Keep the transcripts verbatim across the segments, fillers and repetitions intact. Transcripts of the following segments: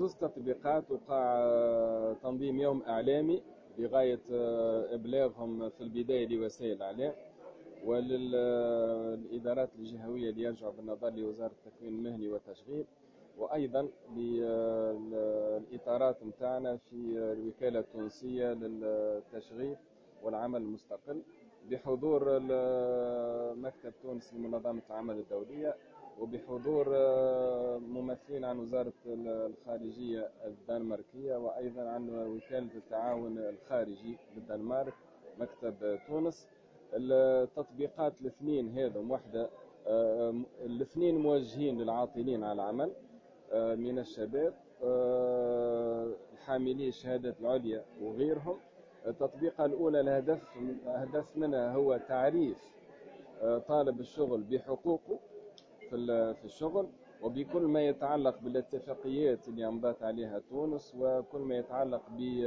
زوز تطبيقات وقع تنظيم يوم إعلامي بغاية إبلاغهم في البداية لوسائل الإعلام وللإدارات الجهوية اللي يرجعوا بالنظر لوزارة التكوين المهني والتشغيل، وأيضا للإطارات متاعنا في الوكالة التونسية للتشغيل والعمل المستقل بحضور مكتب تونس لمنظمة العمل الدولية وبحضور ممثلين عن وزارة الخارجية الدنماركية وأيضا عن وكالة التعاون الخارجي للدنمارك مكتب تونس. التطبيقات الاثنين هذم واحدة الاثنين موجهين للعاطلين على العمل من الشباب الحاملي الشهادات العليا وغيرهم. التطبيقة الأولى الهدف هدف منها هو تعريف طالب الشغل بحقوقه في الشغل وبكل ما يتعلق بالاتفاقيات اللي أمضت عليها تونس وكل ما يتعلق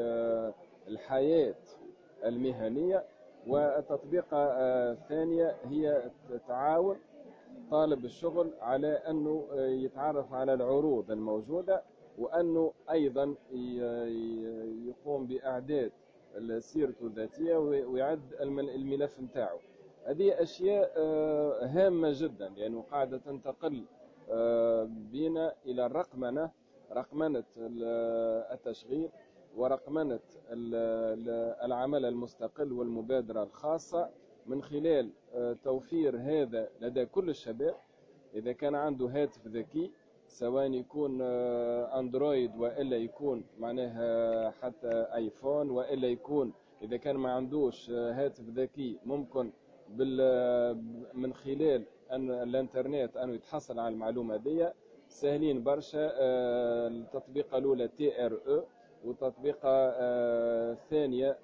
بالحياة المهنية. والتطبيقة الثانية هي تعاون طالب الشغل على أنه يتعرف على العروض الموجودة وأنه أيضا يقوم بإعداد سيرته الذاتية ويعد الملف متاعه. هذه أشياء هامة جدا لأنه يعني قاعدة تنتقل بنا إلى الرقمنة رقمنة التشغيل ورقمنة العمل المستقل والمبادرة الخاصة من خلال توفير هذا لدى كل الشباب. إذا كان عنده هاتف ذكي سواء يكون أندرويد وإلا يكون معناها حتى آيفون وإلا يكون إذا كان ما عندوش هاتف ذكي ممكن من خلال أن الانترنت أنه يتحصل على المعلومة دي سهلين برشا. التطبيقة الأولى تي ار او والتطبيقة الثانية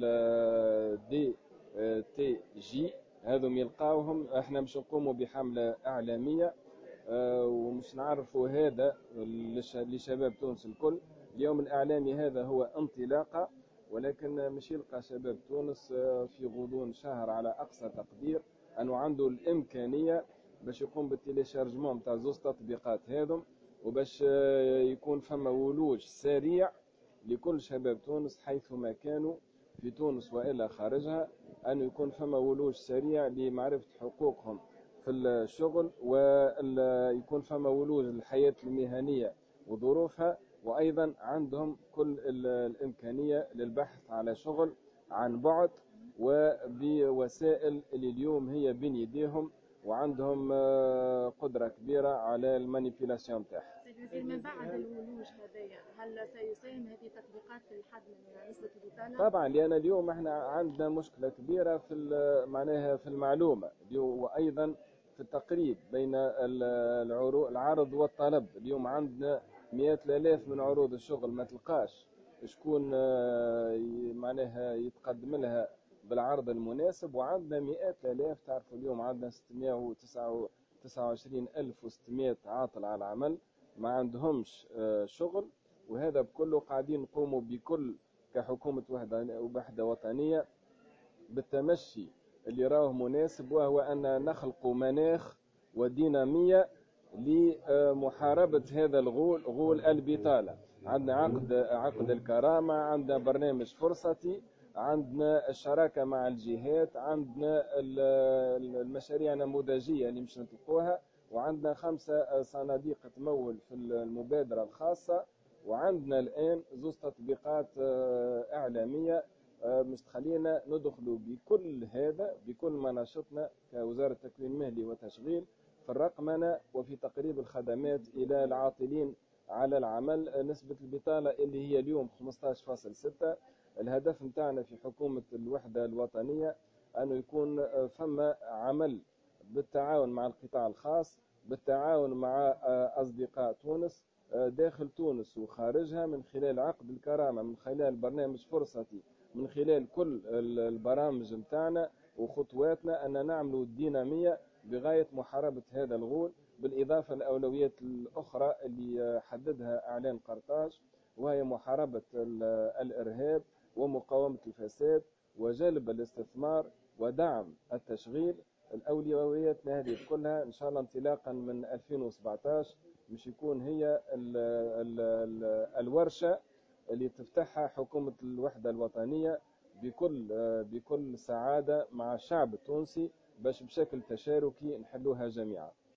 دي تي جي. هذم يلقاوهم احنا مش نقوموا بحملة اعلامية ومش نعرفوا هذا لشباب تونس الكل. اليوم الاعلامي هذا هو انطلاقة ولكن مش يلقى شباب تونس في غضون شهر على اقصى تقدير انه عنده الامكانية باش يقوم بالتيليشارجمون متاع زوز تطبيقات هذم وباش يكون فما ولوج سريع لكل شباب تونس حيثما كانوا في تونس وإلا خارجها أن يكون فما ولوج سريع لمعرفة حقوقهم في الشغل ويكون فما ولوج للحياة المهنية وظروفها وأيضا عندهم كل الإمكانية للبحث على شغل عن بعد وبوسائل اللي اليوم هي بين يديهم وعندهم قدرة كبيرة على المانيبيلاسيون تاعها. من بعد الولوج هذايا هل سيساهم هذه التطبيقات في الحد من نسبة البطالة؟ طبعا لأن اليوم احنا عندنا مشكلة كبيرة في معناها في المعلومة وأيضا في التقريب بين العرض والطلب. اليوم عندنا مئات الالاف من عروض الشغل ما تلقاش شكون معناها يتقدم لها بالعرض المناسب وعندنا مئات الالاف. تعرفوا اليوم عندنا ستمائة وتسعة وعشرين ألف وستمائة عاطل على العمل ما عندهمش شغل. وهذا بكله قاعدين نقوموا بكل كحكومة وحدة وطنية بالتمشي اللي راه مناسب وهو أن نخلق مناخ ودينامية لمحاربة هذا الغول غول البطالة. عندنا عقد عقد الكرامة، عندنا برنامج فرصتي، عندنا الشراكة مع الجهات، عندنا المشاريع النموذجية اللي مش نطلقوها، وعندنا خمسة صناديق تمول في المبادرة الخاصة، وعندنا الآن زوز تطبيقات إعلامية مش تخلينا ندخلوا بكل هذا بكل ما نشطنا كوزارة تكوين مهني وتشغيل في الرقمنة وفي تقريب الخدمات إلى العاطلين على العمل. نسبة البطالة اللي هي اليوم خمسة عشر فاصلة ستة. الهدف متاعنا في حكومة الوحدة الوطنية أنه يكون فما عمل بالتعاون مع القطاع الخاص بالتعاون مع أصدقاء تونس داخل تونس وخارجها من خلال عقد الكرامة من خلال برنامج فرصتي من خلال كل البرامج متاعنا وخطواتنا أن نعمل الدينامية بغاية محاربة هذا الغول بالإضافة للأولويات الأخرى اللي حددها إعلان قرطاج وهي محاربة الإرهاب ومقاومة الفساد وجلب الاستثمار ودعم التشغيل. الأولويات هذه كلها إن شاء الله انطلاقا من ألفين وسبعة عشر مش يكون هي ال ال ال الورشة اللي تفتحها حكومة الوحدة الوطنية بكل بكل سعادة مع الشعب التونسي باش بشكل تشاركي نحلوها جميعا.